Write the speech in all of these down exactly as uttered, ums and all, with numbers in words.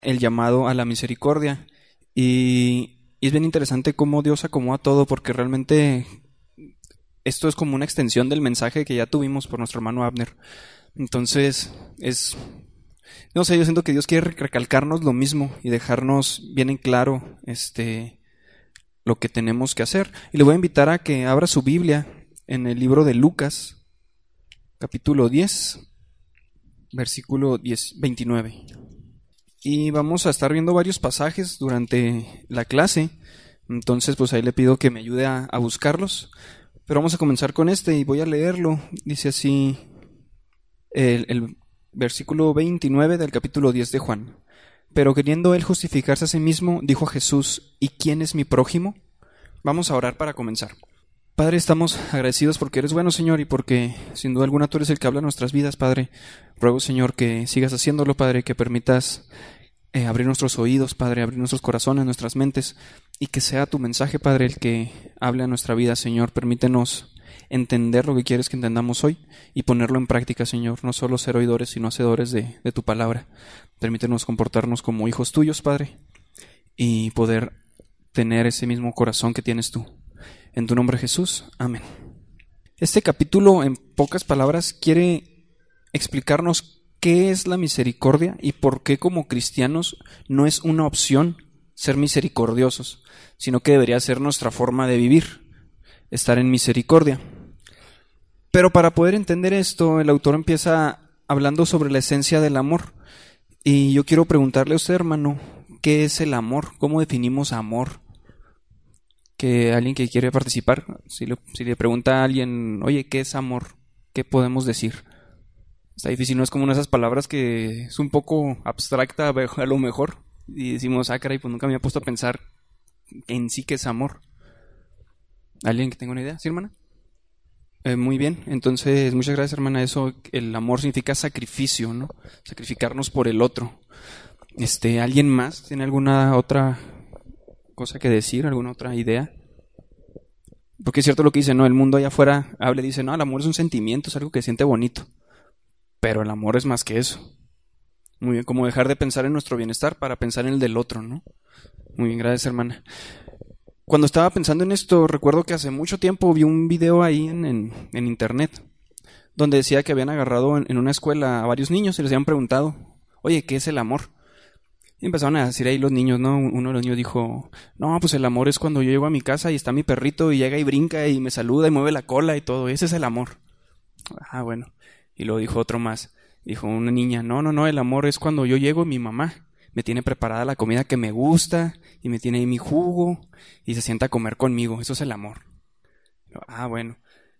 el llamado a la misericordia. Y, y es bien interesante cómo Dios acomoda todo, porque realmente esto es como una extensión del mensaje que ya tuvimos por nuestro hermano Abner. Entonces, es... No sé, yo siento que Dios quiere recalcarnos lo mismo y dejarnos bien en claro este, lo que tenemos que hacer. Y le voy a invitar a que abra su Biblia en el libro de Lucas, capítulo diez, versículo diez, veintinueve. Y vamos a estar viendo varios pasajes durante la clase. Entonces, pues ahí le pido que me ayude a, a buscarlos. Pero vamos a comenzar con este y voy a leerlo. Dice así el, el versículo veintinueve del capítulo diez de Juan. Pero queriendo él justificarse a sí mismo, dijo a Jesús: ¿y quién es mi prójimo? Vamos a orar para comenzar. Padre, estamos agradecidos porque eres bueno, Señor, y porque sin duda alguna tú eres el que habla en nuestras vidas, Padre. Ruego, Señor, que sigas haciéndolo, Padre, que permitas eh, abrir nuestros oídos, Padre, abrir nuestros corazones, nuestras mentes, y que sea tu mensaje, Padre, el que hable a nuestra vida, Señor. Permítenos entender lo que quieres que entendamos hoy y ponerlo en práctica, Señor. No solo ser oidores, sino hacedores de, de tu palabra. Permítenos comportarnos como hijos tuyos, Padre, y poder tener ese mismo corazón que tienes tú. En tu nombre, Jesús. Amén. Este capítulo, en pocas palabras, quiere explicarnos qué es la misericordia y por qué como cristianos no es una opción ser misericordiosos, sino que debería ser nuestra forma de vivir, estar en misericordia. Pero para poder entender esto, el autor empieza hablando sobre la esencia del amor. Y yo quiero preguntarle a usted, hermano, ¿qué es el amor? ¿Cómo definimos amor? Que alguien que quiere participar, si le, si le pregunta a alguien, oye, ¿qué es amor? ¿Qué podemos decir? Está difícil, no es como una de esas palabras que es un poco abstracta a lo mejor. Y decimos, ah, caray, pues nunca me había puesto a pensar en sí qué es amor. ¿Alguien que tenga una idea? ¿Sí, hermana? Eh, muy bien, entonces muchas gracias, hermana. Eso, el amor significa sacrificio, ¿no? Sacrificarnos por el otro. Este, ¿alguien más tiene alguna otra cosa que decir, alguna otra idea? Porque es cierto lo que dice, ¿no? El mundo allá afuera habla y dice, no, el amor es un sentimiento, es algo que se siente bonito. Pero el amor es más que eso. Muy bien, como dejar de pensar en nuestro bienestar para pensar en el del otro, ¿no? Muy bien, gracias, hermana. Cuando estaba pensando en esto, recuerdo que hace mucho tiempo vi un video ahí en, en, en internet, donde decía que habían agarrado en, en una escuela a varios niños y les habían preguntado, oye, ¿qué es el amor? Y empezaron a decir ahí los niños, ¿no? Uno de los niños dijo, no, pues el amor es cuando yo llego a mi casa y está mi perrito y llega y brinca y me saluda y mueve la cola y todo, ese es el amor. Ah, bueno. Y luego dijo otro más, dijo una niña, no, no, no, el amor es cuando yo llego y mi mamá me tiene preparada la comida que me gusta y me tiene ahí mi jugo y se sienta a comer conmigo, eso es el amor. Ah, bueno.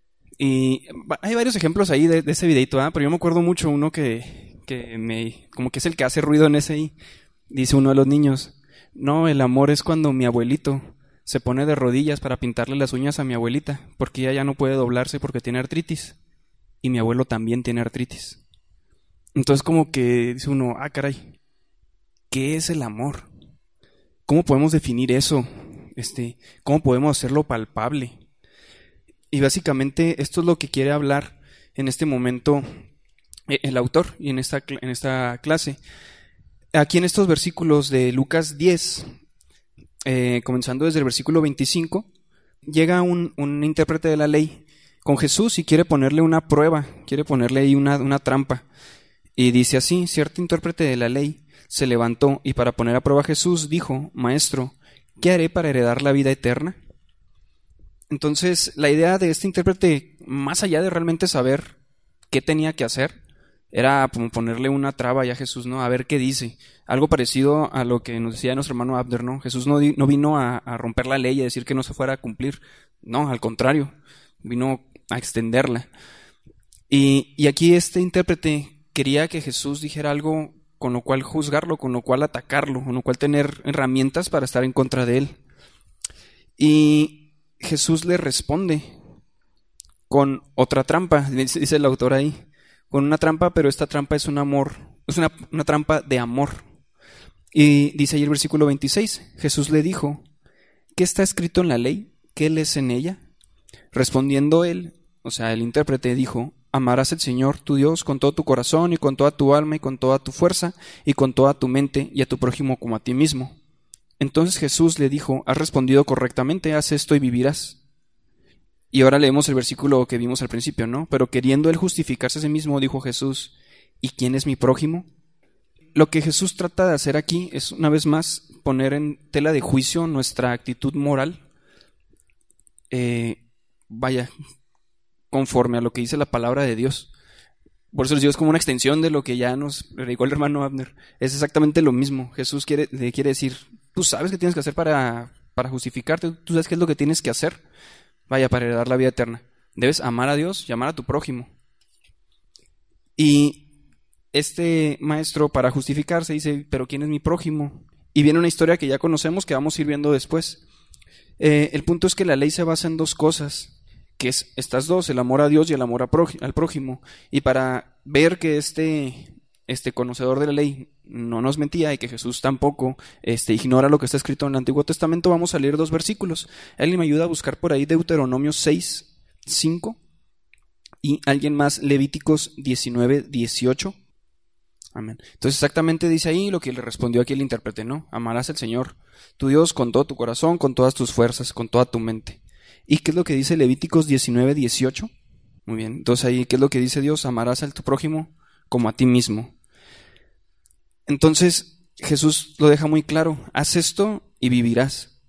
Y hay varios ejemplos ahí de, de ese videito, ¿eh? Pero yo me acuerdo mucho uno que, que me, como que es el que hace ruido en ese ahí. Dice uno de los niños, no, el amor es cuando mi abuelito se pone de rodillas para pintarle las uñas a mi abuelita, porque ella ya no puede doblarse porque tiene artritis, y mi abuelo también tiene artritis. Entonces como que dice uno, ah, caray, ¿qué es el amor? ¿Cómo podemos definir eso? Este, ¿cómo podemos hacerlo palpable? Y básicamente esto es lo que quiere hablar en este momento el autor y en esta, en esta clase. Aquí en estos versículos de Lucas diez, eh, comenzando desde el versículo veinticinco, llega un, un intérprete de la ley con Jesús y quiere ponerle una prueba, quiere ponerle ahí una, una trampa. Y dice así, cierto intérprete de la ley se levantó y para poner a prueba a Jesús dijo, Maestro, ¿qué haré para heredar la vida eterna? Entonces, la idea de este intérprete, más allá de realmente saber qué tenía que hacer, era como ponerle una traba ya a Jesús, ¿no? A ver qué dice. Algo parecido a lo que nos decía nuestro hermano Abner, ¿no? Jesús no, di, no vino a, a romper la ley y a decir que no se fuera a cumplir. No, al contrario, vino a extenderla. Y, y aquí este intérprete quería que Jesús dijera algo con lo cual juzgarlo, con lo cual atacarlo, con lo cual tener herramientas para estar en contra de él. Y Jesús le responde con otra trampa, dice el autor ahí. Con una trampa, pero esta trampa es un amor, es una, una trampa de amor. Y dice ahí el versículo veintiséis, Jesús le dijo, ¿qué está escrito en la ley? ¿Qué lees en ella? Respondiendo él, o sea, el intérprete dijo, amarás al Señor tu Dios con todo tu corazón y con toda tu alma y con toda tu fuerza y con toda tu mente y a tu prójimo como a ti mismo. Entonces Jesús le dijo, has respondido correctamente, haz esto y vivirás. Y ahora leemos el versículo que vimos al principio, ¿no? Pero queriendo él justificarse a sí mismo, dijo Jesús, ¿y quién es mi prójimo? Lo que Jesús trata de hacer aquí es, una vez más, poner en tela de juicio nuestra actitud moral, eh, vaya, conforme a lo que dice la palabra de Dios. Por eso les digo, es como una extensión de lo que ya nos predicó el hermano Abner. Es exactamente lo mismo. Jesús quiere, le quiere decir, tú sabes qué tienes que hacer para, para justificarte, tú sabes qué es lo que tienes que hacer, vaya, para heredar la vida eterna. Debes amar a Dios y amar a tu prójimo. Y este maestro, para justificarse, dice, pero ¿quién es mi prójimo? Y viene una historia que ya conocemos, que vamos a ir viendo después. Eh, el punto es que la ley se basa en dos cosas, que es estas dos, el amor a Dios y el amor a prójimo, al prójimo. Y para ver que este, este conocedor de la ley no nos mentía y que Jesús tampoco este, ignora lo que está escrito en el Antiguo Testamento, vamos a leer dos versículos. Alguien me ayuda a buscar por ahí Deuteronomio seis, cinco y alguien más Levíticos diecinueve, dieciocho. Amén. Entonces exactamente dice ahí lo que le respondió aquí el intérprete, ¿no? Amarás al Señor, tu Dios, con todo tu corazón, con todas tus fuerzas, con toda tu mente. ¿Y qué es lo que dice Levíticos diecinueve, dieciocho? Muy bien, entonces ahí, ¿qué es lo que dice Dios? Amarás a tu prójimo como a ti mismo. Entonces Jesús lo deja muy claro, haz esto y vivirás.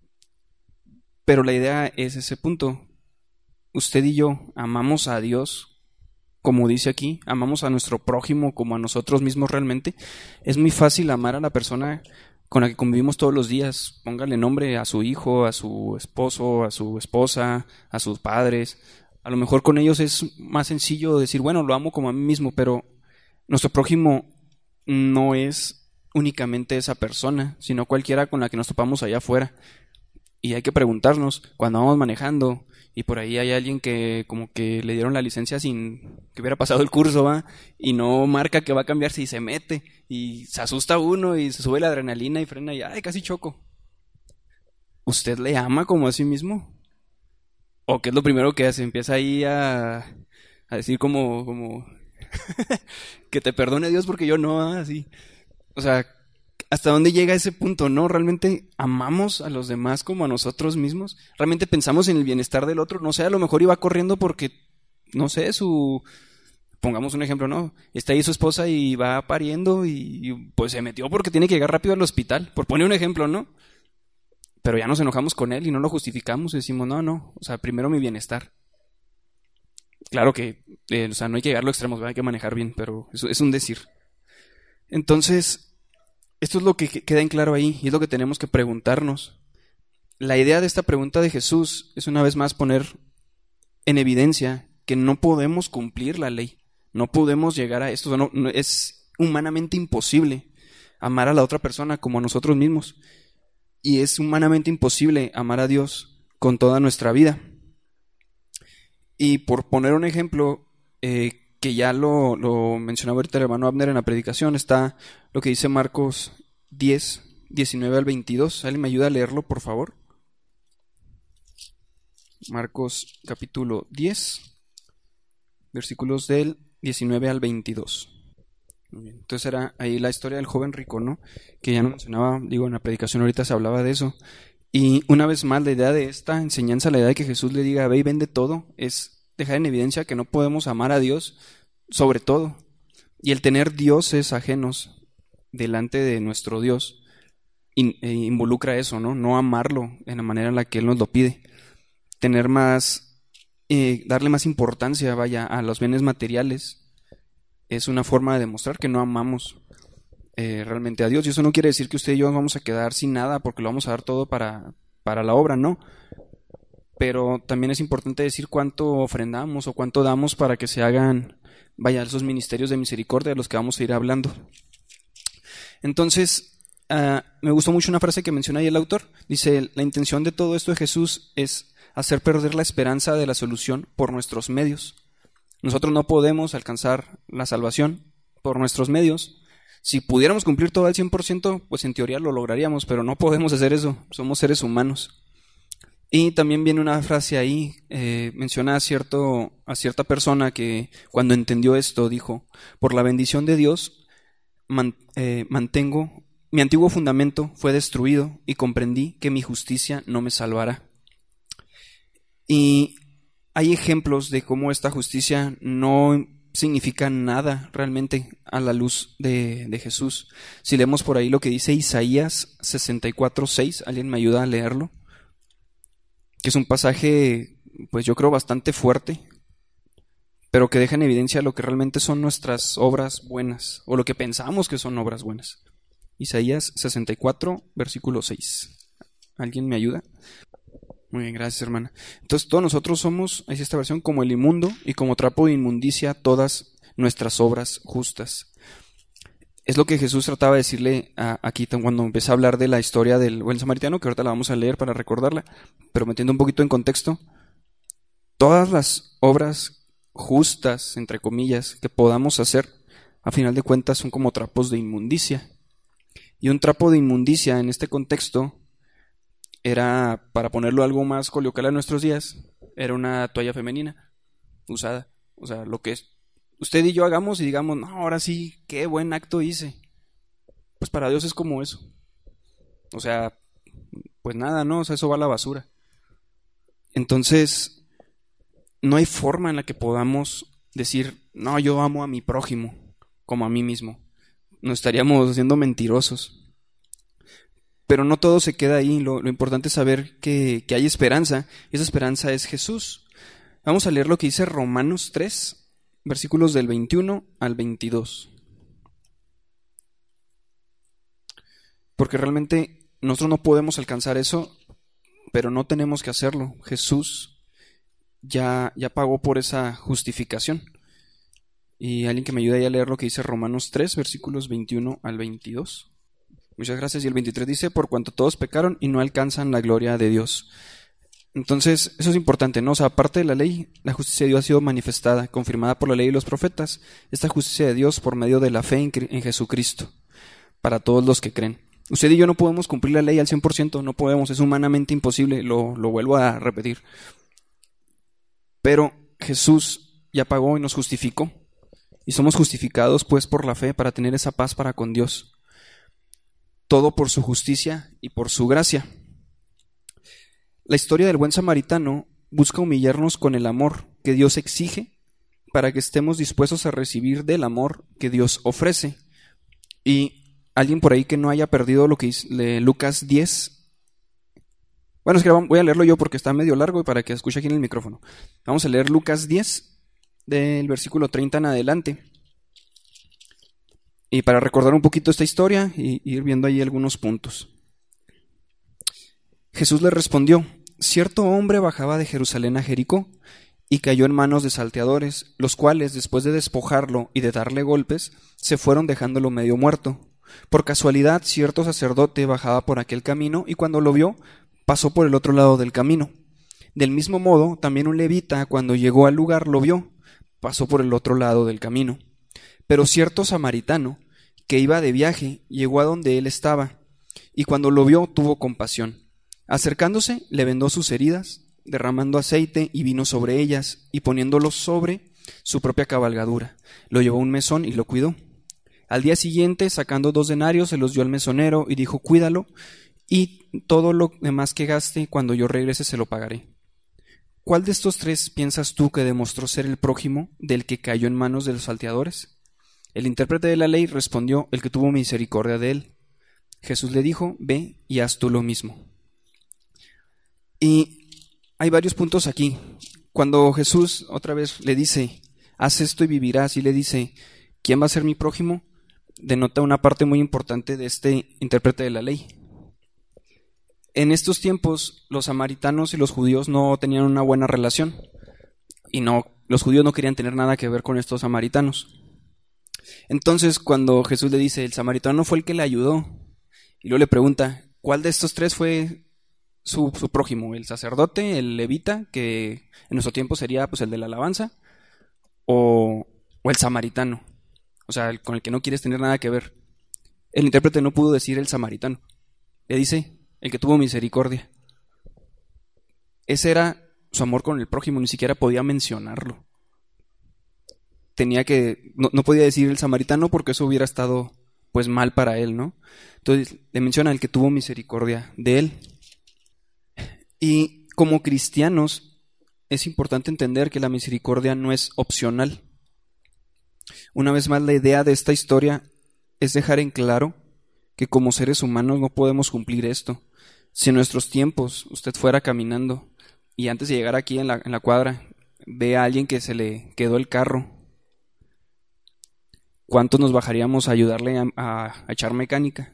Pero la idea es ese punto. Usted y yo amamos a Dios, como dice aquí, amamos a nuestro prójimo como a nosotros mismos realmente. Es muy fácil amar a la persona con la que convivimos todos los días. Póngale nombre a su hijo, a su esposo, a su esposa, a sus padres. A lo mejor con ellos es más sencillo decir, bueno, lo amo como a mí mismo, pero nuestro prójimo no es únicamente esa persona, sino cualquiera con la que nos topamos allá afuera. Y hay que preguntarnos, cuando vamos manejando y por ahí hay alguien que como que le dieron la licencia sin que hubiera pasado el curso, ¿va? Y no marca que va a cambiarse y se mete y se asusta uno y se sube la adrenalina y frena y ¡ay, casi choco! ¿Usted le ama como a sí mismo? ¿O qué es lo primero que hace? Empieza ahí a, a decir como, como que te perdone Dios porque yo no, ¿ah? Así. O sea, ¿hasta dónde llega ese punto, no? ¿Realmente amamos a los demás como a nosotros mismos? ¿Realmente pensamos en el bienestar del otro? No sé, a lo mejor iba corriendo porque, no sé, su... Pongamos un ejemplo, ¿no? Está ahí su esposa y va pariendo y, y pues se metió porque tiene que llegar rápido al hospital. Por poner un ejemplo, ¿no? Pero ya nos enojamos con él y no lo justificamos y decimos, no, no, o sea, primero mi bienestar. Claro que, eh, o sea, no hay que llegar a los extremos, ¿verdad? Hay que manejar bien, pero eso es un decir. Entonces... esto es lo que queda en claro ahí y es lo que tenemos que preguntarnos. La idea de esta pregunta de Jesús es una vez más poner en evidencia que no podemos cumplir la ley. No podemos llegar a esto. No, no, es humanamente imposible amar a la otra persona como a nosotros mismos. Y es humanamente imposible amar a Dios con toda nuestra vida. Y por poner un ejemplo... Eh, que ya lo, lo mencionaba ahorita el hermano Abner en la predicación, está lo que dice Marcos diez, diecinueve al veintidós. ¿Alguien me ayuda a leerlo, por favor? Marcos capítulo diez, versículos del diecinueve al veintidós. Muy bien. Entonces era ahí la historia del joven rico, ¿no? Que ya no mencionaba, digo, en la predicación ahorita se hablaba de eso. Y una vez más, la idea de esta enseñanza, la idea de que Jesús le diga, ve y vende todo, es dejar en evidencia que no podemos amar a Dios sobre todo. Y el tener dioses ajenos delante de nuestro Dios in, eh, involucra eso, ¿no? No amarlo en la manera en la que Él nos lo pide. Tener más, eh, darle más importancia, vaya, a los bienes materiales es una forma de demostrar que no amamos eh, realmente a Dios. Y eso no quiere decir que usted y yo nos vamos a quedar sin nada porque lo vamos a dar todo para, para la obra, ¿no? Pero también es importante decir cuánto ofrendamos o cuánto damos para que se hagan, vaya, esos ministerios de misericordia de los que vamos a ir hablando. Entonces, uh, me gustó mucho una frase que menciona ahí el autor. Dice, la intención de todo esto de Jesús es hacer perder la esperanza de la solución por nuestros medios. Nosotros no podemos alcanzar la salvación por nuestros medios. Si pudiéramos cumplir todo al cien por ciento, pues en teoría lo lograríamos, pero no podemos hacer eso. Somos seres humanos. Y también viene una frase ahí, eh, menciona a, cierto, a cierta persona que cuando entendió esto dijo, por la bendición de Dios man, eh, mantengo, mi antiguo fundamento fue destruido y comprendí que mi justicia no me salvará. Y hay ejemplos de cómo esta justicia no significa nada realmente a la luz de, de Jesús. Si leemos por ahí lo que dice Isaías sesenta y cuatro seis, ¿alguien me ayuda a leerlo? Que es un pasaje, pues yo creo bastante fuerte, pero que deja en evidencia lo que realmente son nuestras obras buenas, o lo que pensamos que son obras buenas. Isaías sesenta y cuatro, versículo seis. ¿Alguien me ayuda? Muy bien, gracias, hermana. Entonces todos nosotros somos, ahí esta versión, como el inmundo y como trapo de inmundicia todas nuestras obras justas. Es lo que Jesús trataba de decirle a, aquí cuando empecé a hablar de la historia del buen samaritano, que ahorita la vamos a leer para recordarla, pero metiendo un poquito en contexto. Todas las obras justas, entre comillas, que podamos hacer, a final de cuentas son como trapos de inmundicia. Y un trapo de inmundicia en este contexto era, para ponerlo algo más coloquial a nuestros días, era una toalla femenina usada. O sea, lo que es usted y yo hagamos y digamos, no, ahora sí, qué buen acto hice. Pues para Dios es como eso. O sea, pues nada, ¿no? O sea, eso va a la basura. Entonces, no hay forma en la que podamos decir, no, yo amo a mi prójimo como a mí mismo. Nos estaríamos siendo mentirosos. Pero no todo se queda ahí. Lo, lo importante es saber que, que hay esperanza. Y esa esperanza es Jesús. Vamos a leer lo que dice Romanos tres, versículos del veintiuno al veintidós. Porque realmente nosotros no podemos alcanzar eso, pero no tenemos que hacerlo. Jesús ya, ya pagó por esa justificación. Y alguien que me ayude a leer lo que dice Romanos tres, versículos veintiuno al veintidós. Muchas gracias. Y el veintitrés dice, por cuanto todos pecaron y no alcanzan la gloria de Dios. Entonces, eso es importante, ¿no? O sea, aparte de la ley, la justicia de Dios ha sido manifestada, confirmada por la ley y los profetas. Esta justicia de Dios por medio de la fe en, en Jesucristo, para todos los que creen. Usted y yo no podemos cumplir la ley al cien por ciento, no podemos, es humanamente imposible, lo, lo vuelvo a repetir. Pero Jesús ya pagó y nos justificó, y somos justificados pues por la fe para tener esa paz para con Dios. Todo por su justicia y por su gracia. La historia del buen samaritano busca humillarnos con el amor que Dios exige para que estemos dispuestos a recibir del amor que Dios ofrece. Y alguien por ahí que no haya perdido lo que dice Lucas diez. Bueno, es que voy a leerlo yo porque está medio largo y para que escuche aquí en el micrófono. Vamos a leer Lucas diez, del versículo treinta en adelante. Y para recordar un poquito esta historia y ir viendo ahí algunos puntos. Jesús le respondió, cierto hombre bajaba de Jerusalén a Jericó y cayó en manos de salteadores, los cuales, después de despojarlo y de darle golpes, se fueron dejándolo medio muerto. Por casualidad, cierto sacerdote bajaba por aquel camino y cuando lo vio, pasó por el otro lado del camino. Del mismo modo, también un levita, cuando llegó al lugar, lo vio, pasó por el otro lado del camino. Pero cierto samaritano, que iba de viaje, llegó a donde él estaba, y cuando lo vio, tuvo compasión. Acercándose, le vendó sus heridas, derramando aceite y vino sobre ellas, y poniéndolo sobre su propia cabalgadura. Lo llevó a un mesón y lo cuidó. Al día siguiente, sacando dos denarios, se los dio al mesonero y dijo, cuídalo, y todo lo demás que gaste, cuando yo regrese, se lo pagaré. ¿Cuál de estos tres piensas tú que demostró ser el prójimo del que cayó en manos de los salteadores? El intérprete de la ley respondió, el que tuvo misericordia de él. Jesús le dijo, ve y haz tú lo mismo. Y hay varios puntos aquí. Cuando Jesús otra vez le dice, haz esto y vivirás, y le dice, ¿quién va a ser mi prójimo? Denota una parte muy importante de este intérprete de la ley. En estos tiempos, los samaritanos y los judíos no tenían una buena relación. Y no, los judíos no querían tener nada que ver con estos samaritanos. Entonces, cuando Jesús le dice, el samaritano fue el que le ayudó, y luego le pregunta, ¿cuál de estos tres fue Su, su prójimo? ¿El sacerdote, el levita, que en nuestro tiempo sería pues el de la alabanza, o, o el samaritano, o sea, el con el que no quieres tener nada que ver? El intérprete no pudo decir el samaritano, le dice el que tuvo misericordia. ese era su amor con el prójimo, ni siquiera podía mencionarlo. Tenía que, no, no podía decir el samaritano porque eso hubiera estado pues mal para él, ¿no? Entonces le menciona el que tuvo misericordia de él. Y como cristianos es importante entender que la misericordia no es opcional. Una vez más, la idea de esta historia es dejar en claro que como seres humanos no podemos cumplir esto. Si en nuestros tiempos usted fuera caminando y antes de llegar aquí en la, en la cuadra ve a alguien que se le quedó el carro, ¿cuántos nos bajaríamos a ayudarle a, a, a echar mecánica?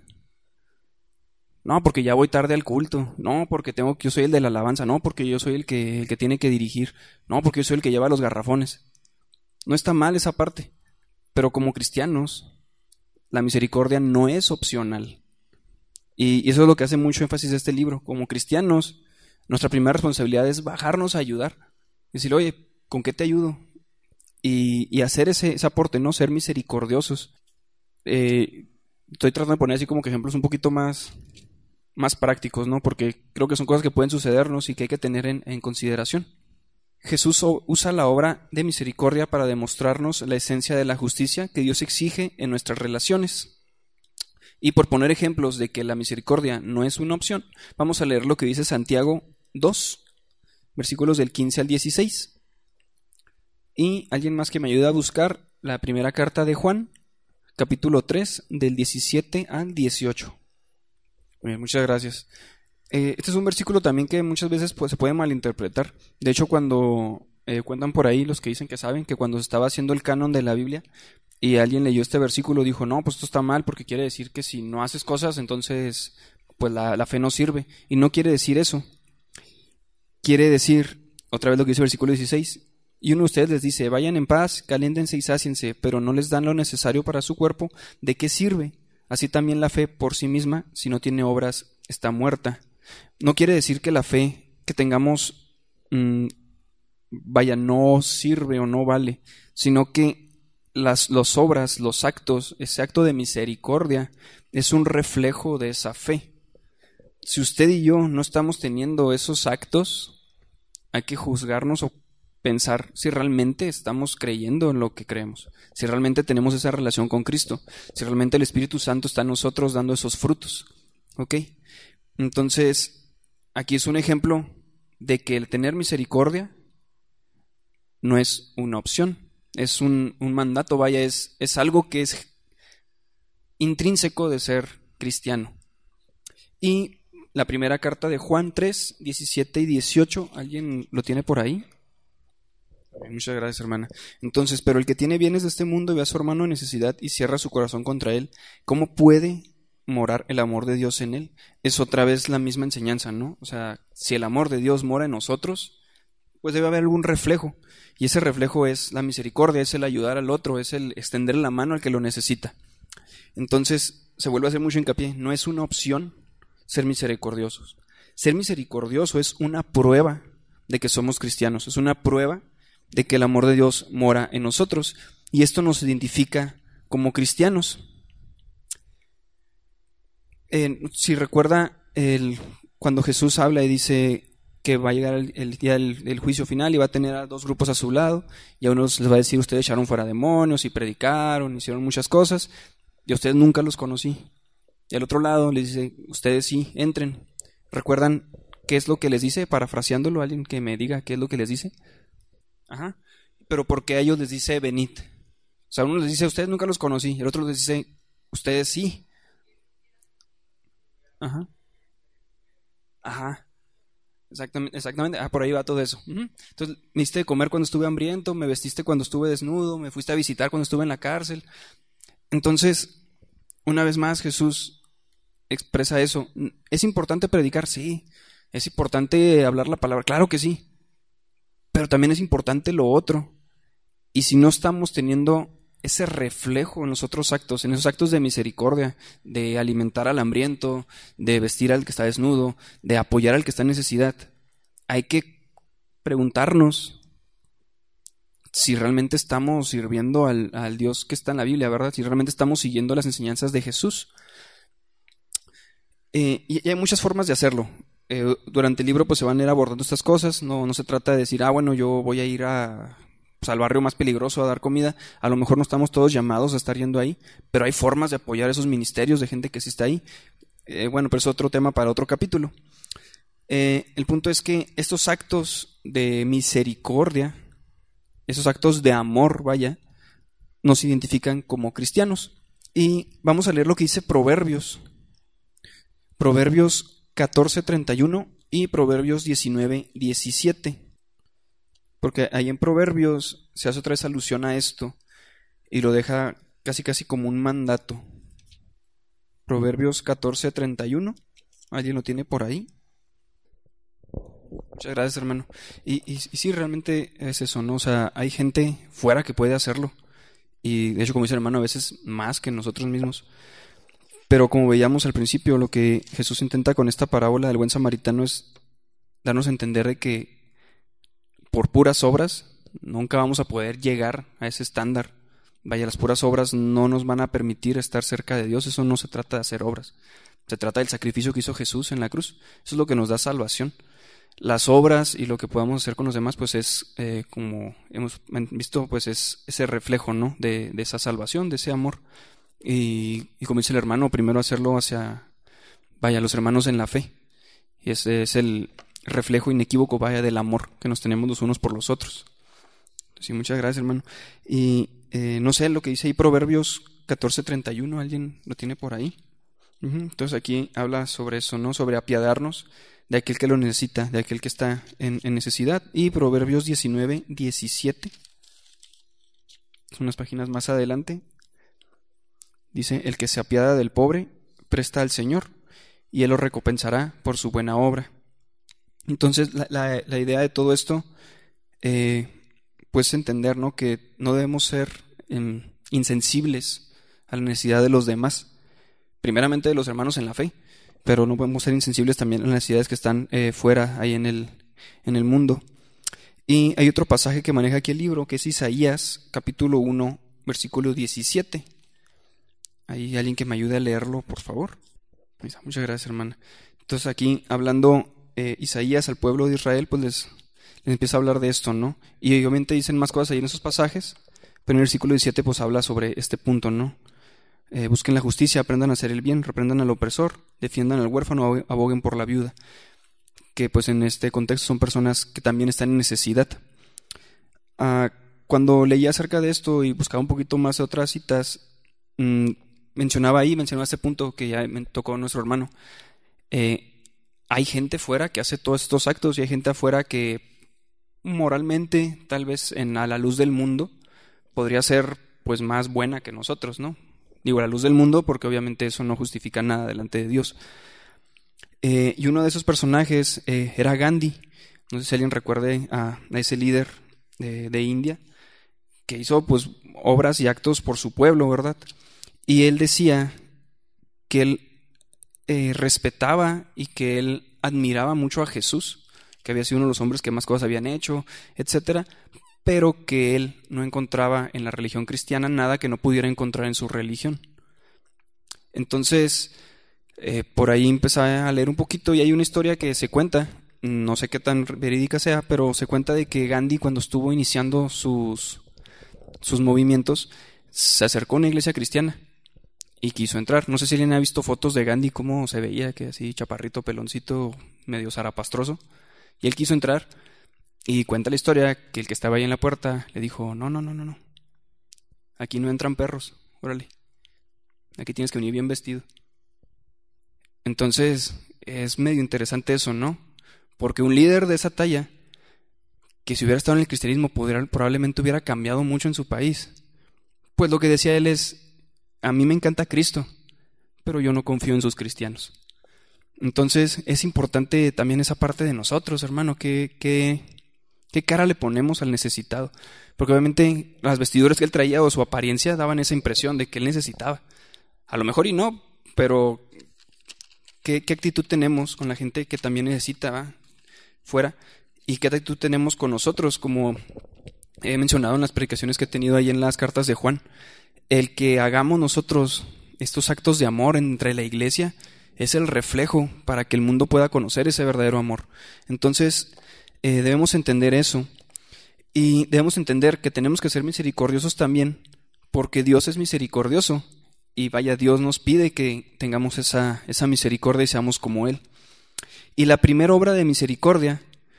No, porque ya voy tarde al culto. No, porque tengo que yo soy el de la alabanza. No, porque yo soy el que, el que tiene que dirigir. No, porque yo soy el que lleva los garrafones. No está mal esa parte. Pero como cristianos, la misericordia no es opcional. Y, y eso es lo que hace mucho énfasis este libro. Como cristianos, nuestra primera responsabilidad es bajarnos a ayudar. Decir, oye, ¿con qué te ayudo? Y, y hacer ese, ese aporte, ¿no? Ser misericordiosos. Eh, estoy tratando de poner así como que ejemplos un poquito más, más prácticos, ¿no? Porque creo que son cosas que pueden sucedernos y que hay que tener en, en consideración. Jesús usa la obra de misericordia para demostrarnos la esencia de la justicia que Dios exige en nuestras relaciones. Y por poner ejemplos de que la misericordia no es una opción, vamos a leer lo que dice Santiago dos, versículos del quince al dieciséis. Y alguien más que me ayude a buscar la primera carta de Juan, capítulo tres, del diecisiete al dieciocho. Bien, muchas gracias. Eh, este es un versículo también que muchas veces pues, se puede malinterpretar. De hecho, cuando eh, cuentan por ahí los que dicen que saben que cuando se estaba haciendo el canon de la Biblia y alguien leyó este versículo, dijo, no, pues esto está mal porque quiere decir que si no haces cosas, entonces pues la, la fe no sirve. Y no quiere decir eso. Quiere decir, otra vez lo que dice el versículo dieciséis, y uno de ustedes les dice, vayan en paz, caliéntense y sáciense, pero no les dan lo necesario para su cuerpo, ¿de qué sirve? Así también la fe por sí misma, si no tiene obras, está muerta. No quiere decir que la fe que tengamos, mmm, vaya, no sirve o no vale, sino que las los obras, los actos, ese acto de misericordia es un reflejo de esa fe. Si usted y yo no estamos teniendo esos actos, hay que juzgarnos o pensar si realmente estamos creyendo en lo que creemos, si realmente tenemos esa relación con Cristo, si realmente el Espíritu Santo está en nosotros dando esos frutos. ¿Ok? Entonces, aquí es un ejemplo de que el tener misericordia no es una opción, es un, un mandato, vaya, es, es algo que es intrínseco de ser cristiano. Y la primera carta de Juan tres, diecisiete y dieciocho, ¿alguien lo tiene por ahí? Muchas gracias, hermana. Entonces, pero el que tiene bienes de este mundo y ve a su hermano en necesidad y cierra su corazón contra él, ¿cómo puede morar el amor de Dios en él? Es otra vez la misma enseñanza, ¿no? O sea, si el amor de Dios mora en nosotros, pues debe haber algún reflejo. Y ese reflejo es la misericordia, es el ayudar al otro, es el extender la mano al que lo necesita. Entonces, se vuelve a hacer mucho hincapié, no es una opción ser misericordiosos. Ser misericordioso es una prueba de que somos cristianos, es una prueba de que el amor de Dios mora en nosotros, y esto nos identifica como cristianos. Eh, si recuerda, el, cuando Jesús habla y dice que va a llegar el, el día del, del juicio final y va a tener a dos grupos a su lado, y a unos les va a decir, ustedes echaron fuera demonios y predicaron, hicieron muchas cosas, y a ustedes nunca los conocí. Y al otro lado les dice, ustedes sí, entren. ¿Recuerdan qué es lo que les dice? Parafraseándolo, alguien que me diga qué es lo que les dice. Ajá. Pero porque a ellos les dice venid. O sea, uno les dice, ustedes nunca los conocí, y el otro les dice, ustedes sí. Ajá. Ajá. Exactamente, exactamente. Ah, por ahí va todo eso. Uh-huh. Entonces, me diste de comer cuando estuve hambriento, me vestiste cuando estuve desnudo, me fuiste a visitar cuando estuve en la cárcel. Entonces, una vez más, Jesús expresa eso. ¿Es importante predicar? Sí. ¿Es importante hablar la palabra? Claro que sí. Pero también es importante lo otro. Y si no estamos teniendo ese reflejo en los otros actos, en esos actos de misericordia, de alimentar al hambriento, de vestir al que está desnudo, de apoyar al que está en necesidad, hay que preguntarnos si realmente estamos sirviendo al, al Dios que está en la Biblia, ¿verdad? Si realmente estamos siguiendo las enseñanzas de Jesús. Eh, y hay muchas formas de hacerlo. eh, durante el libro pues se van a ir abordando estas cosas. No, no se trata de decir, ah, bueno, yo voy a ir a, pues, al barrio más peligroso a dar comida. A lo mejor no estamos todos llamados a estar yendo ahí, pero hay formas de apoyar esos ministerios de gente que sí está ahí. Eh, bueno, pero es otro tema para otro capítulo. Eh, el punto es que estos actos de misericordia, esos actos de amor, vaya, nos identifican como cristianos. Y vamos a leer lo que dice Proverbios. Proverbios catorce treinta y uno y Proverbios diecinueve diecisiete. Porque ahí en Proverbios se hace otra vez alusión a esto y lo deja casi casi como un mandato. Proverbios catorce treinta y uno. ¿Alguien lo tiene por ahí? Muchas gracias, hermano. Y, y, y sí, realmente es eso, ¿no? O sea, hay gente fuera que puede hacerlo. Y de hecho, como dice el hermano, a veces más que nosotros mismos. Pero como veíamos al principio, lo que Jesús intenta con esta parábola del buen samaritano es darnos a entender de que por puras obras nunca vamos a poder llegar a ese estándar. Vaya, las puras obras no nos van a permitir estar cerca de Dios. Eso no se trata de hacer obras. Se trata del sacrificio que hizo Jesús en la cruz. Eso es lo que nos da salvación. Las obras y lo que podamos hacer con los demás, pues es, eh, como hemos visto, pues es ese reflejo, ¿no? De, de esa salvación, de ese amor. Y, y como dice el hermano, primero hacerlo hacia, vaya, los hermanos en la fe. Y ese es el reflejo inequívoco, vaya, del amor que nos tenemos los unos por los otros. Sí, muchas gracias, hermano. Y eh, no sé, lo que dice ahí Proverbios catorce treinta y uno, ¿alguien lo tiene por ahí? Uh-huh. Entonces aquí habla sobre eso, ¿no? Sobre apiadarnos de aquel que lo necesita, de aquel que está en, en necesidad. Y Proverbios diecinueve diecisiete, son unas páginas más adelante, dice: el que se apiada del pobre presta al Señor, y Él lo recompensará por su buena obra. Entonces la, la, la idea de todo esto, eh, pues entender, ¿no? Que no debemos ser eh, insensibles a la necesidad de los demás, primeramente de los hermanos en la fe, pero no podemos ser insensibles también a las necesidades que están eh, fuera, ahí en el, en el mundo. Y hay otro pasaje que maneja aquí el libro, que es Isaías, capítulo uno, versículo diecisiete. ¿Hay alguien que me ayude a leerlo, por favor? Muchas gracias, hermana. Entonces aquí, hablando eh, Isaías al pueblo de Israel, pues les, les empieza a hablar de esto, ¿no? Y obviamente dicen más cosas ahí en esos pasajes, pero en el versículo diecisiete pues habla sobre este punto, ¿no? Eh, busquen la justicia, aprendan a hacer el bien, reprendan al opresor, defiendan al huérfano, aboguen por la viuda. Que pues en este contexto son personas que también están en necesidad. Ah, cuando leía acerca de esto y buscaba un poquito más de otras citas, mmm, mencionaba ahí, mencionaba este punto que ya me tocó nuestro hermano. Eh, hay gente fuera que hace todos estos actos y hay gente afuera que moralmente, tal vez en, a la luz del mundo, podría ser pues más buena que nosotros, ¿no? Digo, a la luz del mundo porque obviamente eso no justifica nada delante de Dios. Eh, y uno de esos personajes eh, era Gandhi. No sé si alguien recuerde a, a ese líder de, de India que hizo pues obras y actos por su pueblo, ¿verdad? Y él decía que él eh, respetaba y que él admiraba mucho a Jesús, que había sido uno de los hombres que más cosas habían hecho, etcétera, pero que él no encontraba en la religión cristiana nada que no pudiera encontrar en su religión. Entonces, eh, por ahí empecé a leer un poquito y hay una historia que se cuenta, no sé qué tan verídica sea, pero se cuenta de que Gandhi, cuando estuvo iniciando sus, sus movimientos, se acercó a una iglesia cristiana y quiso entrar. No sé si alguien ha visto fotos de Gandhi, cómo se veía, que así chaparrito, peloncito, medio zarapastroso. Y él quiso entrar y cuenta la historia que el que estaba ahí en la puerta le dijo: no, no, no, no, no. Aquí no entran perros, órale. Aquí tienes que venir bien vestido. Entonces, es medio interesante eso, ¿no? Porque un líder de esa talla, que si hubiera estado en el cristianismo, podría, probablemente hubiera cambiado mucho en su país. Pues lo que decía él es: a mí me encanta Cristo, pero yo no confío en sus cristianos. Entonces, es importante también esa parte de nosotros, hermano, que... que ¿qué cara le ponemos al necesitado? Porque obviamente las vestiduras que él traía o su apariencia daban esa impresión de que él necesitaba. A lo mejor y no, pero ¿qué, qué actitud tenemos con la gente que también necesita, ¿va? Fuera? ¿Y qué actitud tenemos con nosotros? Como he mencionado en las predicaciones que he tenido ahí en las cartas de Juan, el que hagamos nosotros estos actos de amor entre la iglesia es el reflejo para que el mundo pueda conocer ese verdadero amor. Entonces, eh, debemos entender eso. Y debemos entender que tenemos que ser misericordiosos también, porque Dios es misericordioso. Y vaya, Dios nos pide que tengamos esa, esa misericordia y seamos como Él. Y la primera obra de misericordia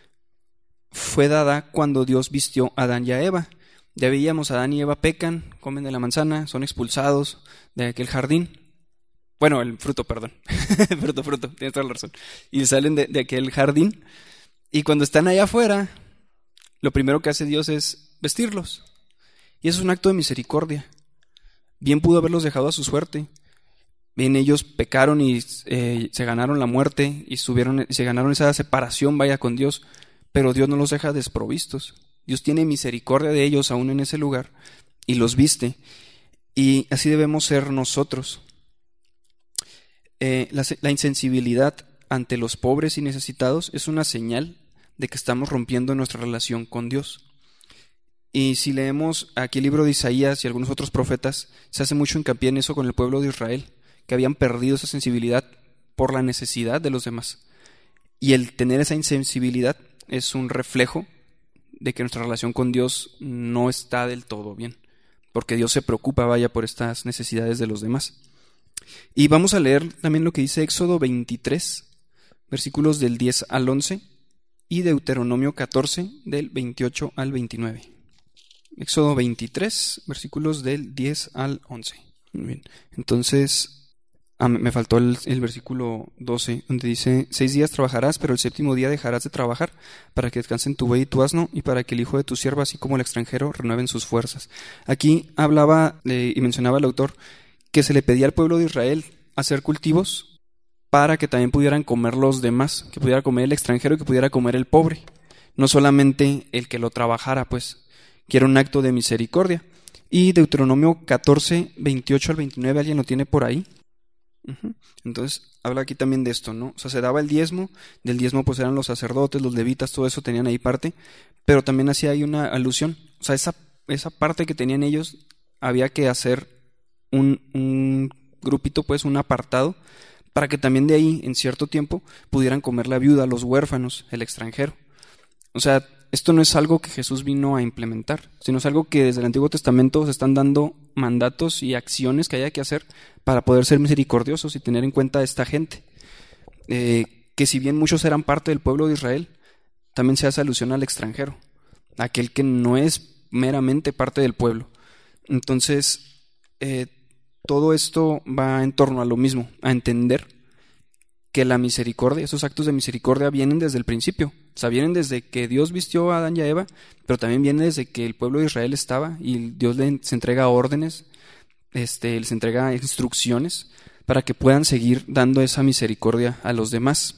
fue dada cuando Dios vistió a Adán y a Eva. Ya veíamos, Adán y Eva pecan, comen de la manzana, son expulsados de aquel jardín. Bueno, el fruto, perdón. fruto, fruto, tienes toda la razón. Y salen de, de aquel jardín. Y cuando están allá afuera, lo primero que hace Dios es vestirlos. Y eso es un acto de misericordia. Bien pudo haberlos dejado a su suerte. Bien, ellos pecaron y eh, se ganaron la muerte y subieron, se ganaron esa separación, vaya, con Dios. Pero Dios no los deja desprovistos. Dios tiene misericordia de ellos aún en ese lugar y los viste. Y así debemos ser nosotros. Eh, la, la insensibilidad ante los pobres y necesitados es una señal de que estamos rompiendo nuestra relación con Dios. Y si leemos aquí el libro de Isaías y algunos otros profetas, se hace mucho hincapié en eso con el pueblo de Israel, que habían perdido esa sensibilidad por la necesidad de los demás. Y el tener esa insensibilidad es un reflejo de que nuestra relación con Dios no está del todo bien, porque Dios se preocupa, vaya, por estas necesidades de los demás. Y vamos a leer también lo que dice Éxodo veintitrés, versículos del diez al once, y Deuteronomio catorce, del veintiocho al veintinueve. Éxodo veintitrés, versículos del diez al once. Muy bien. Entonces, ah, me faltó el, el versículo doce, donde dice: Seis días trabajarás, pero el séptimo día dejarás de trabajar, para que descansen tu buey y tu asno, y para que el hijo de tu sierva, así como el extranjero, renueven sus fuerzas. Aquí hablaba eh, y mencionaba el autor que se le pedía al pueblo de Israel hacer cultivos para que también pudieran comer los demás, que pudiera comer el extranjero y que pudiera comer el pobre, no solamente el que lo trabajara, pues, que era un acto de misericordia. Y Deuteronomio catorce, veintiocho al veintinueve, ¿alguien lo tiene por ahí? Uh-huh. Entonces, habla aquí también de esto, ¿no? O sea, se daba el diezmo, del diezmo pues eran los sacerdotes, los levitas, todo eso tenían ahí parte, pero también hacía ahí una alusión, o sea, esa, esa parte que tenían ellos, había que hacer un, un grupito, pues, un apartado, para que también de ahí, en cierto tiempo, pudieran comer la viuda, los huérfanos, el extranjero. O sea, esto no es algo que Jesús vino a implementar, sino es algo que desde el Antiguo Testamento se están dando mandatos y acciones que haya que hacer para poder ser misericordiosos y tener en cuenta a esta gente. Eh, que si bien muchos eran parte del pueblo de Israel, también se hace alusión al extranjero, aquel que no es meramente parte del pueblo. Entonces, eh, todo esto va en torno a lo mismo, a entender que la misericordia, esos actos de misericordia vienen desde el principio. O sea, vienen desde que Dios vistió a Adán y a Eva, pero también viene desde que el pueblo de Israel estaba y Dios les entrega órdenes, este, les entrega instrucciones para que puedan seguir dando esa misericordia a los demás.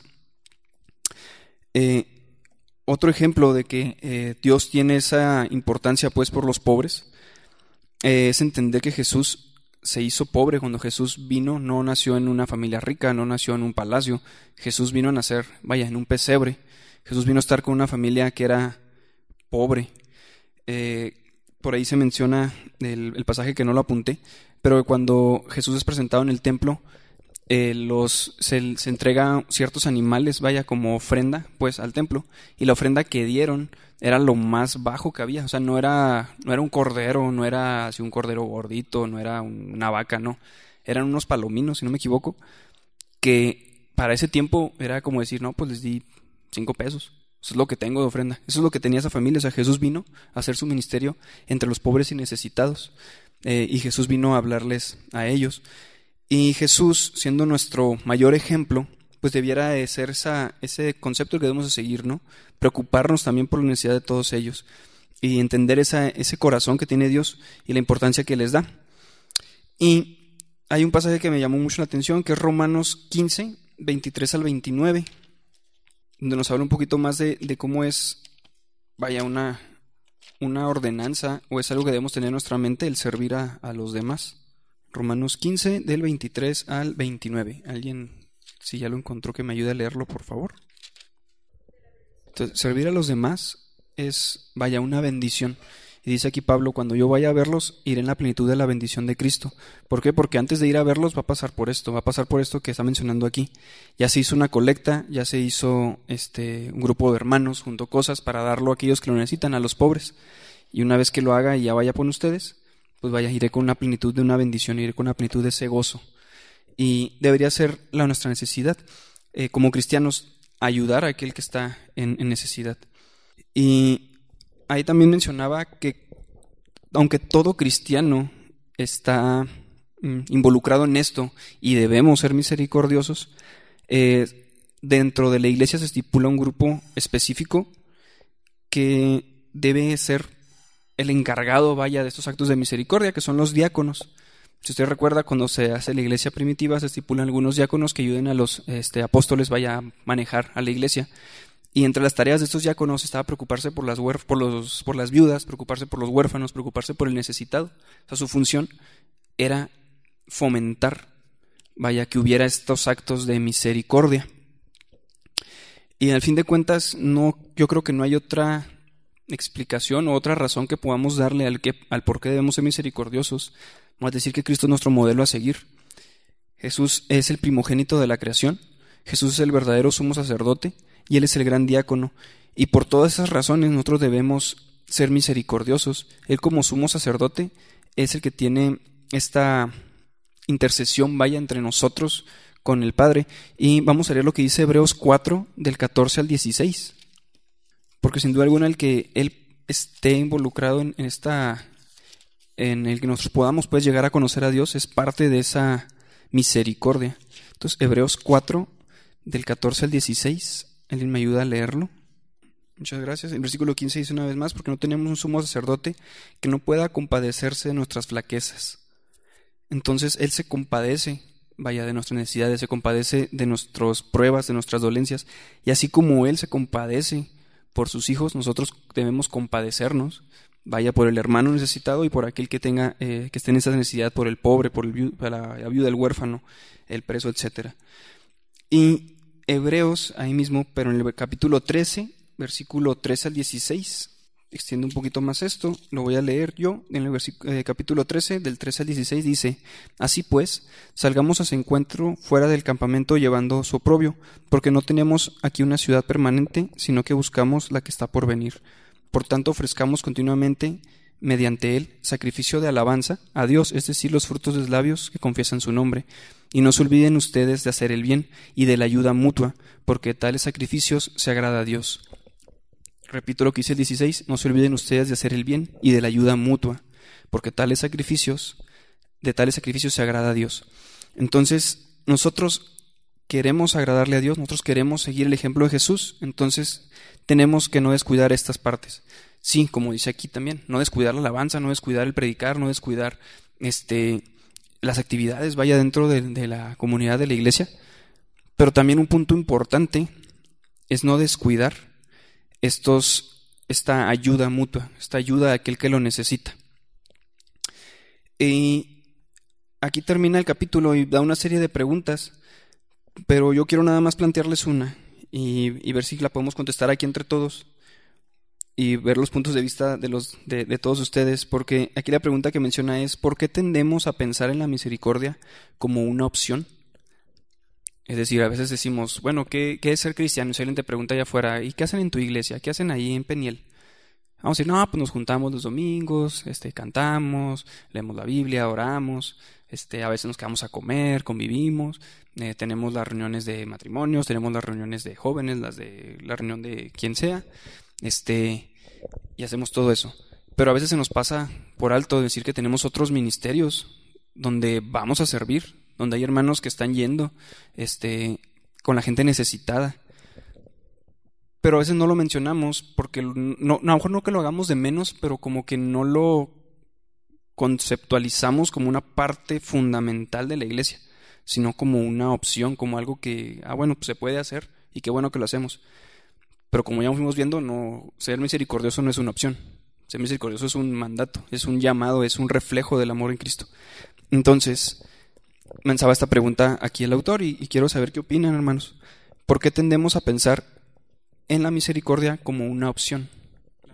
Eh, otro ejemplo de que eh, Dios tiene esa importancia, pues, por los pobres, eh, es entender que Jesús se hizo pobre. Cuando Jesús vino, no nació en una familia rica, no nació en un palacio. Jesús vino a nacer, vaya, en un pesebre. Jesús vino a estar con una familia que era pobre. Eh, por ahí se menciona el, el pasaje que no lo apunté, pero cuando Jesús es presentado en el templo, eh, los, se, se entrega ciertos animales, vaya, como ofrenda, pues, al templo. Y la ofrenda que dieron era lo más bajo que había. O sea, no era, no era un cordero, no era así un cordero gordito, no era un, una vaca, no. Eran unos palominos, si no me equivoco, que para ese tiempo era como decir, no, pues les di cinco pesos. Eso es lo que tengo de ofrenda. Eso es lo que tenía esa familia. O sea, Jesús vino a hacer su ministerio entre los pobres y necesitados. Eh, y Jesús vino a hablarles a ellos. Y Jesús, siendo nuestro mayor ejemplo, pues debiera de ser esa, ese concepto que debemos de seguir, ¿no? Preocuparnos también por la necesidad de todos ellos y entender esa, ese corazón que tiene Dios y la importancia que les da. Y hay un pasaje que me llamó mucho la atención, que es Romanos quince, veintitrés al veintinueve, donde nos habla un poquito más de, de cómo es, vaya, una, una ordenanza, o es algo que debemos tener en nuestra mente, el servir a, a los demás. Romanos quince, del veintitrés al veintinueve. ¿Alguien, si ya lo encontró, que me ayude a leerlo, por favor? Entonces, servir a los demás es, vaya, una bendición. Y dice aquí Pablo, cuando yo vaya a verlos, iré en la plenitud de la bendición de Cristo. ¿Por qué? Porque antes de ir a verlos va a pasar por esto, va a pasar por esto que está mencionando aquí. Ya se hizo una colecta, ya se hizo este un grupo de hermanos, juntó cosas para darlo a aquellos que lo necesitan, a los pobres. Y una vez que lo haga y ya vaya con ustedes, pues vaya, iré con la plenitud de una bendición, iré con la plenitud de ese gozo. Y debería ser la nuestra necesidad, eh, como cristianos, ayudar a aquel que está en, en necesidad. Y ahí también mencionaba que aunque todo cristiano está mm, involucrado en esto y debemos ser misericordiosos, eh, dentro de la iglesia se estipula un grupo específico que debe ser el encargado, vaya, de estos actos de misericordia, que son los diáconos. Si usted recuerda, cuando se hace la iglesia primitiva, se estipulan algunos diáconos que ayuden a los este, apóstoles, vaya, a manejar a la iglesia. Y entre las tareas de estos diáconos estaba preocuparse por las, huérf- por los, por las viudas, preocuparse por los huérfanos, preocuparse por el necesitado. O sea, su función era fomentar, vaya, que hubiera estos actos de misericordia. Y al fin de cuentas, no, yo creo que no hay otra explicación o otra razón que podamos darle al, que, al por qué debemos ser misericordiosos. Vamos a decir que Cristo es nuestro modelo a seguir. Jesús es el primogénito de la creación. Jesús es el verdadero sumo sacerdote y Él es el gran diácono. Y por todas esas razones nosotros debemos ser misericordiosos. Él como sumo sacerdote es el que tiene esta intercesión, vaya, entre nosotros con el Padre. Y vamos a leer lo que dice Hebreos cuatro, del catorce al dieciséis. Porque sin duda alguna el que Él esté involucrado en, en esta... en el que nosotros podamos pues llegar a conocer a Dios es parte de esa misericordia. Entonces, Hebreos cuatro, del catorce al dieciséis, ¿alguien me ayuda a leerlo? Muchas gracias. El versículo quince dice una vez más, porque no tenemos un sumo sacerdote que no pueda compadecerse de nuestras flaquezas. Entonces, Él se compadece, vaya, de nuestras necesidades, se compadece de nuestras pruebas, de nuestras dolencias, y así como Él se compadece por sus hijos, nosotros debemos compadecernos, vaya, por el hermano necesitado y por aquel que tenga eh, que esté en esa necesidad, por el pobre, por, el viu- por la, la viuda, el huérfano, el preso, etcétera. Y Hebreos, ahí mismo, pero en el capítulo trece, versículo trece al dieciséis, extiende un poquito más esto, lo voy a leer yo, en el versic- eh, capítulo trece, del trece al dieciséis, dice: así pues, salgamos a su encuentro fuera del campamento llevando su oprobio, porque no tenemos aquí una ciudad permanente, sino que buscamos la que está por venir. Por tanto, ofrezcamos continuamente, mediante él, sacrificio de alabanza a Dios, es decir, los frutos de los labios que confiesan su nombre. Y no se olviden ustedes de hacer el bien y de la ayuda mutua, porque tales sacrificios se agrada a Dios. Repito lo que dice el dieciséis, no se olviden ustedes de hacer el bien y de la ayuda mutua, porque tales sacrificios, de tales sacrificios se agrada a Dios. Entonces, nosotros queremos agradarle a Dios, nosotros queremos seguir el ejemplo de Jesús, entonces tenemos que no descuidar estas partes. Sí, como dice aquí también, no descuidar la alabanza, no descuidar el predicar, no descuidar este, las actividades, vaya, dentro de, de la comunidad de la iglesia, pero también un punto importante es no descuidar estos, esta ayuda mutua, esta ayuda a aquel que lo necesita. Y aquí termina el capítulo y da una serie de preguntas, pero yo quiero nada más plantearles una y, y ver si la podemos contestar aquí entre todos y ver los puntos de vista de, los, de, de todos ustedes, porque aquí la pregunta que menciona es: ¿por qué tendemos a pensar en la misericordia como una opción? Es decir, a veces decimos, bueno, ¿qué, qué es ser cristiano? Si alguien te pregunta allá afuera, ¿y qué hacen en tu iglesia? ¿Qué hacen ahí en Peniel? Vamos a decir, no, pues nos juntamos los domingos, este, cantamos, leemos la Biblia, oramos, este, a veces nos quedamos a comer, convivimos, eh, tenemos las reuniones de matrimonios, tenemos las reuniones de jóvenes, las de la reunión de quien sea, este, y hacemos todo eso. Pero a veces se nos pasa por alto decir que tenemos otros ministerios donde vamos a servir, donde hay hermanos que están yendo este, con la gente necesitada. Pero a veces no lo mencionamos porque no, no, a lo mejor no que lo hagamos de menos, pero como que no lo conceptualizamos como una parte fundamental de la iglesia, sino como una opción, como algo que, ah, bueno, pues se puede hacer y qué bueno que lo hacemos. Pero como ya fuimos viendo, no, ser misericordioso no es una opción. Ser misericordioso es un mandato, es un llamado, es un reflejo del amor en Cristo. Entonces, pensaba esta pregunta aquí el autor y, y quiero saber qué opinan, hermanos. ¿Por qué tendemos a pensar en la misericordia como una opción?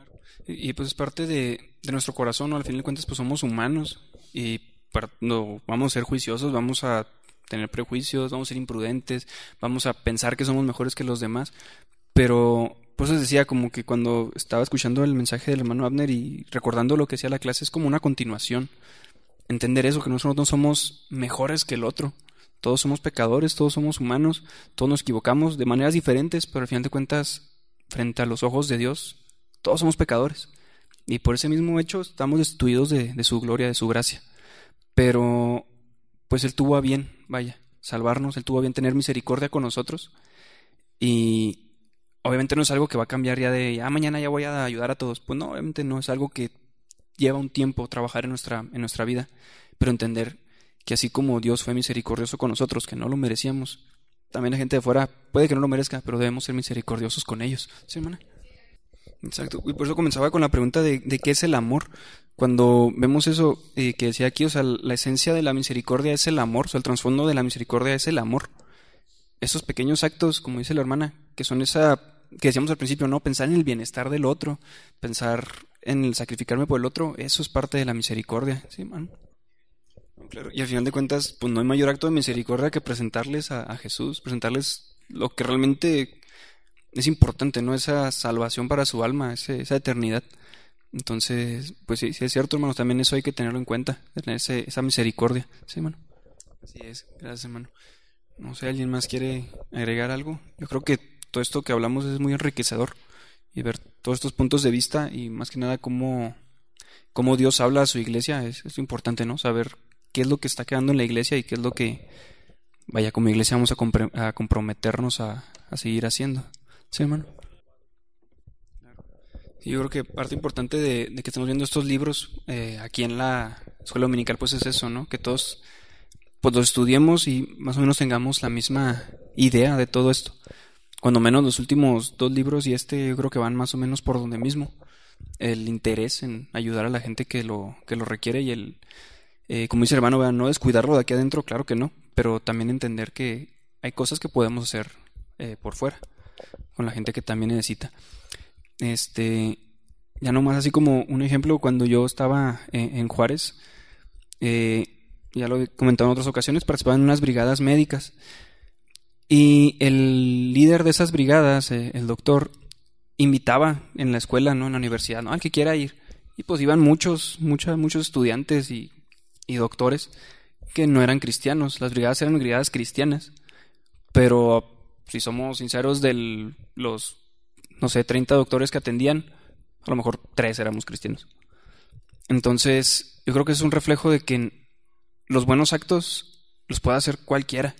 Y, y, pues es parte de, de nuestro corazón, ¿no? Al fin de cuentas pues somos humanos y par- no, vamos a ser juiciosos, vamos a tener prejuicios, vamos a ser imprudentes, vamos a pensar que somos mejores que los demás, pero pues les decía como que cuando estaba escuchando el mensaje del hermano Abner y recordando lo que hacía la clase es como una continuación, entender eso, que nosotros no somos mejores que el otro. Todos somos pecadores, todos somos humanos, todos nos equivocamos de maneras diferentes, pero al final de cuentas, frente a los ojos de Dios, todos somos pecadores. Y por ese mismo hecho estamos destituidos de, de su gloria, de su gracia. Pero, pues Él tuvo a bien, vaya, salvarnos, Él tuvo a bien tener misericordia con nosotros. Y obviamente no es algo que va a cambiar ya de, ah, mañana ya voy a ayudar a todos. Pues no, obviamente no, es algo que lleva un tiempo trabajar en nuestra, en nuestra vida, pero entender que así como Dios fue misericordioso con nosotros, que no lo merecíamos, también la gente de fuera puede que no lo merezca, pero debemos ser misericordiosos con ellos. ¿Sí, hermana? Exacto. Y por eso comenzaba con la pregunta de, de qué es el amor. Cuando vemos eso eh, que decía aquí, o sea, la esencia de la misericordia es el amor, o sea, el trasfondo de la misericordia es el amor. Esos pequeños actos, como dice la hermana, que son esa, que decíamos al principio, no, pensar en el bienestar del otro, pensar en el sacrificarme por el otro, eso es parte de la misericordia, ¿sí, man? Claro. Y al final de cuentas, pues no hay mayor acto de misericordia que presentarles a, a Jesús, presentarles lo que realmente es importante, ¿no? Esa salvación para su alma, ese, esa eternidad. Entonces, pues sí, sí es cierto, hermanos, también eso hay que tenerlo en cuenta, tener ese, esa misericordia, ¿sí, hermano? Así es, gracias, hermano. No sé, ¿alguien más quiere agregar algo? Yo creo que todo esto que hablamos es muy enriquecedor y ver todos estos puntos de vista y más que nada cómo, cómo Dios habla a su iglesia es, es importante, ¿no? Saber qué es lo que está quedando en la iglesia y qué es lo que, vaya, como iglesia vamos a, compre- a comprometernos a, a seguir haciendo. ¿Sí, hermano? Sí, yo creo que parte importante de, de que estamos viendo estos libros eh, aquí en la escuela dominical pues es eso, ¿no? Que todos pues los estudiemos y más o menos tengamos la misma idea de todo esto. Cuando menos los últimos dos libros y este yo creo que van más o menos por donde mismo. El interés en ayudar a la gente que lo, que lo requiere y el, eh, como dice el hermano, ¿verdad? No descuidarlo de aquí adentro, claro que no, pero también entender que hay cosas que podemos hacer eh, por fuera, con la gente que también necesita. Este, ya nomás así como un ejemplo, cuando yo estaba en, en Juárez, eh, ya lo he comentado en otras ocasiones, participaba en unas brigadas médicas. Y el líder de esas brigadas, eh, el doctor, invitaba en la escuela, ¿no? En la universidad, ¿no? Al que quiera ir. Y pues iban muchos, muchos, muchos estudiantes y, y doctores que no eran cristianos. Las brigadas eran brigadas cristianas. Pero si somos sinceros, de los, no sé, treinta doctores que atendían, a lo mejor tres éramos cristianos. Entonces, yo creo que es un reflejo de que los buenos actos los puede hacer cualquiera.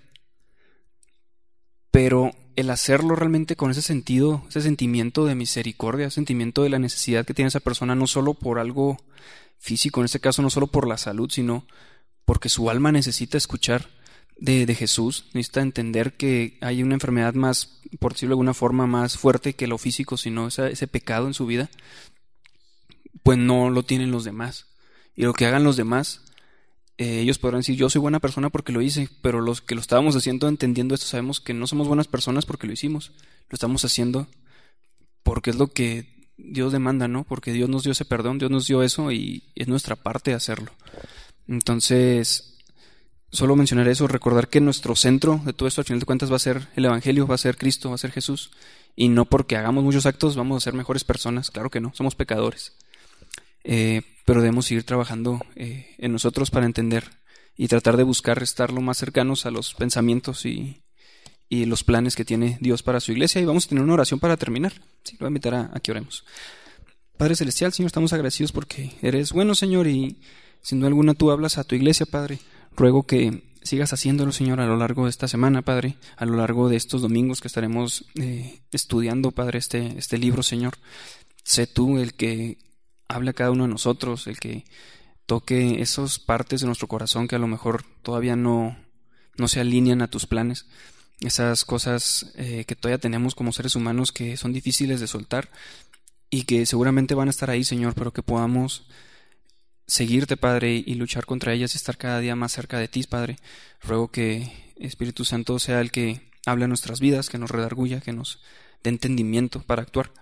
Pero el hacerlo realmente con ese sentido, ese sentimiento de misericordia, ese sentimiento de la necesidad que tiene esa persona, no solo por algo físico, en este caso no solo por la salud, sino porque su alma necesita escuchar de, de Jesús, necesita entender que hay una enfermedad más, por decirlo de alguna forma, más fuerte que lo físico, sino esa, ese pecado en su vida, pues no lo tienen los demás. Y lo que hagan los demás, Eh, ellos podrán decir, yo soy buena persona porque lo hice, pero los que lo estábamos haciendo, entendiendo esto, sabemos que no somos buenas personas porque lo hicimos. Lo estamos haciendo porque es lo que Dios demanda, ¿no? Porque Dios nos dio ese perdón, Dios nos dio eso y es nuestra parte hacerlo. Entonces, solo mencionar eso, recordar que nuestro centro de todo esto, al final de cuentas, va a ser el Evangelio, va a ser Cristo, va a ser Jesús. Y no porque hagamos muchos actos vamos a ser mejores personas, claro que no, somos pecadores. Eh, pero debemos seguir trabajando eh, en nosotros para entender y tratar de buscar estar lo más cercanos a los pensamientos y, y los planes que tiene Dios para su iglesia. Y vamos a tener una oración para terminar. Sí, lo voy a invitar a, a que oremos. Padre Celestial, Señor, estamos agradecidos porque eres bueno, Señor, y sin duda alguna tú hablas a tu iglesia, Padre. Ruego que sigas haciéndolo, Señor, a lo largo de esta semana, Padre, a lo largo de estos domingos que estaremos eh, estudiando, Padre, este, este libro, Señor. Sé tú el que hable a cada uno de nosotros, el que toque esas partes de nuestro corazón que a lo mejor todavía no, no se alinean a tus planes, esas cosas eh, que todavía tenemos como seres humanos que son difíciles de soltar y que seguramente van a estar ahí, Señor, pero que podamos seguirte, Padre, y luchar contra ellas y estar cada día más cerca de ti, Padre. Ruego que Espíritu Santo sea el que hable a nuestras vidas, que nos redarguya, que nos dé entendimiento para actuar.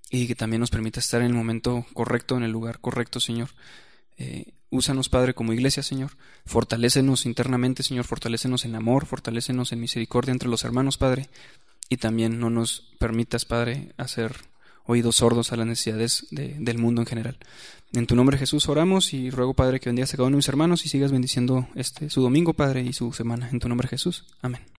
y que también nos permita estar en el momento correcto, en el lugar correcto, Señor. Eh, úsanos, Padre, como iglesia, Señor. Fortalécenos internamente, Señor. Fortalécenos en amor, fortalécenos en misericordia entre los hermanos, Padre. Y también no nos permitas, Padre, hacer oídos sordos a las necesidades de, del mundo en general. En tu nombre, Jesús, oramos y ruego, Padre, que bendigas a cada uno de mis hermanos y sigas bendiciendo este su domingo, Padre, y su semana. En tu nombre, Jesús. Amén.